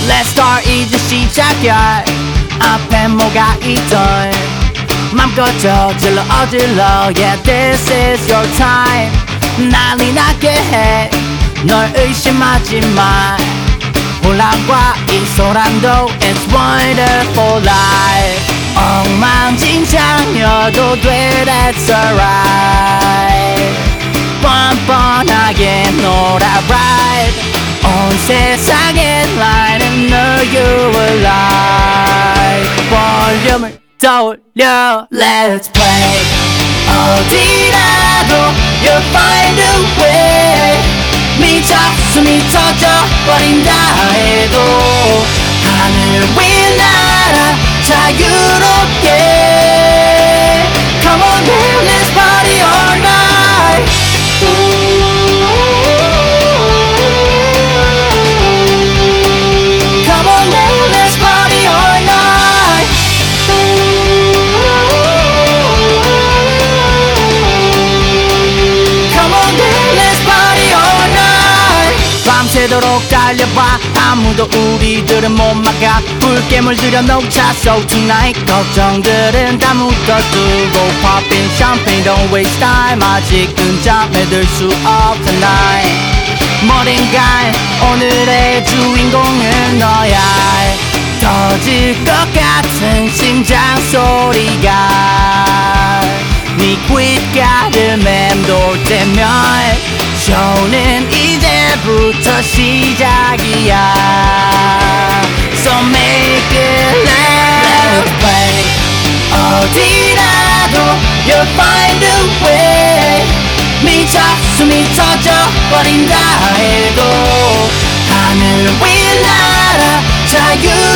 Let's start 이제 시작이야. 앞에 뭐가 있던 맘껏 저질러 어질러. Yeah, this is your time. 난리 나게 해. 널 의심하지 마. 혼란과 이 소란도 It's wonderful life. 엉망진창이어도 돼. That's alright. 뻔뻔하게 놀아 right. 온 세상의 나는 널 you alive. 볼륨을 더 올려. Let's play. 어디라도 you'll find a way. 미쳐 숨이 터져 버린다 해도 하늘 위 날아 자유롭게. Come on girl, let's party all night. Come on girl, let's party all night. Come on girl, let's party all night. 밤새도록 달려봐. 아무도 우리들은 못 막아. 붉게 물들여 녹차 So tonight 걱정들은 다 묶어두고 Popping champagne don't waste time. 아직은 잠에 들 수 없 tonight. 뭐든간 오늘의 주인공은 너야. 터질 것 같은 심장 소리가 네 귓가를 맴돌 때면 쇼는 이제부터 시작이야. So make it let's play. 어디라도 you'll find a way. 미쳐 숨이 터져 버린다 해도 하늘 위 날아 자유